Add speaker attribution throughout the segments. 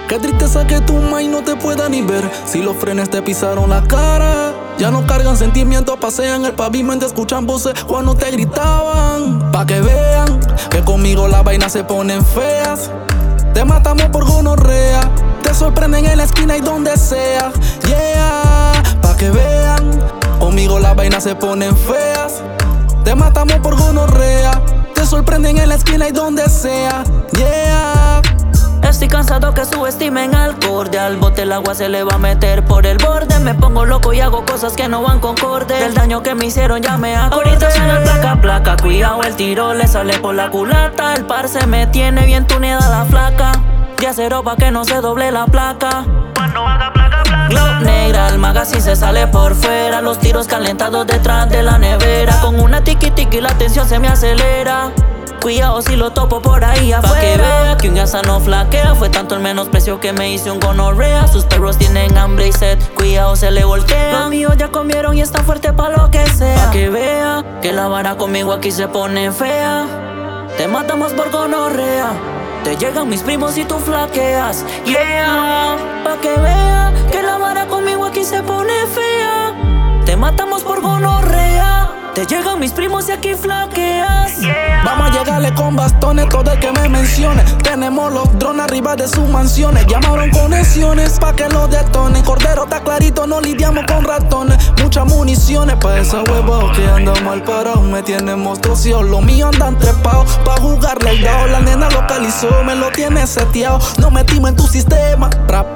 Speaker 1: Qué tristeza que tu mind no te pueda ni ver. Si los frenes te pisaron la cara, ya no cargan sentimientos, pasean el pavimento, escuchan voces cuando te gritaban. Pa' que vean que conmigo las vainas se ponen feas. Te matamos por gonorrea, te sorprenden en la esquina y donde sea. Yeah, pa' que vean, conmigo las vainas se ponen feas. Te matamos por gonorrea, te sorprenden en la esquina y donde sea. Yeah.
Speaker 2: Estoy cansado que subestimen al cordial. Al bote el agua se le va a meter por el borde. Me pongo loco y hago cosas que no van concorde. Del daño que me hicieron ya me acordé. Ahorita suena placa, placa. Cuidado, el tiro le sale por la culata. El parce me tiene bien tuneada la flaca. De acero pa' que no se doble la placa. Cuando haga placa, placa. Glock negra, el magazine se sale por fuera. Los tiros calentados detrás de la nevera. Con una tiki tiki la tensión se me acelera. Cuidado si lo topo por ahí afuera. Pa' que vea que un gasa no flaquea. Fue tanto el menosprecio que me hice un gonorrea. Sus perros tienen hambre y sed, cuidado se le voltea. Los míos ya comieron y están fuertes pa' lo que sea. Pa' que vea que la vara conmigo aquí se pone fea. Te matamos por gonorrea. Te llegan mis primos y tú flaqueas. Yeah. Pa' que vea que la vara conmigo aquí se pone fea. Te matamos por gonorrea. Te llegan mis primos y aquí flaqueas.
Speaker 1: Yeah. Vamos a llegarle con bastones, todo el que me mencione. Tenemos los drones arriba de sus mansiones. Llamaron conexiones pa' que los detonen. Cordero está clarito, no lidiamos con ratones. Muchas municiones pa' esos huevos que andan mal parados. Me tienen monstruoso, los míos andan trepados. Pa' jugarle el dado, la nena localizó, me lo tiene seteado. No metimos en tu sistema.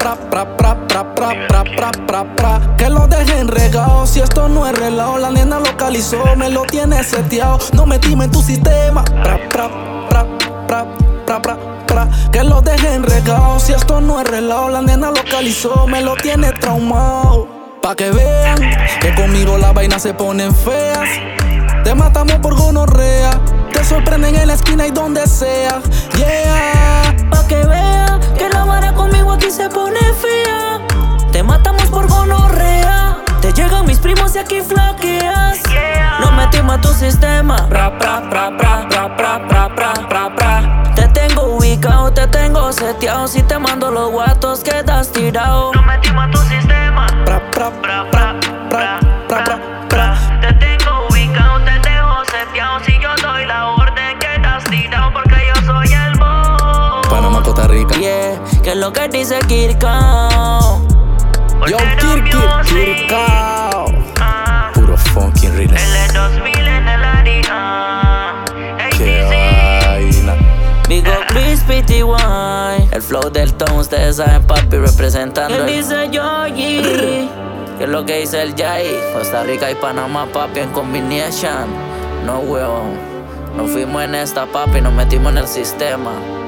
Speaker 1: Que lo dejen regado, si esto no es relajo. La nena localizó, me lo tiene seteado. No metimos en tu sistema. Que lo dejen regado, si esto no es relajo. La nena localizó, me lo tiene traumado. Pa' que vean que conmigo las vainas se ponen feas. Te matamos por gonorrea, te sorprenden en la esquina y donde sea. Yeah.
Speaker 2: Pa' que vea que la vara conmigo aquí se pone fea. Te matamos por gonorrea. Te llegan mis primos y aquí flaqueas. Yeah. Lo metimos a tu sistema. Te tengo ubicado, te tengo seteado. Si te mando los guatos quedas tirado. Lo metimos a tu sistema. Te tengo ubicado, te tengo seteado. Si yo doy la orden quedas tirado. Porque yo soy el boss.
Speaker 1: Panamá, Costa Rica.
Speaker 2: Yeah, que es lo que dice Kirkao.
Speaker 1: Yo, Kirkao. Puro funky realness.
Speaker 2: L2000 en el área.
Speaker 1: Qué vaina.
Speaker 2: Big up Chris PTY. El flow del town, ustedes saben, papi, representando. Él dice Yoyi. Que es lo que dice el Jai. Costa Rica y Panamá, papi, en combination. No, weón. Nos fuimos en esta, papi, nos metimos en el sistema.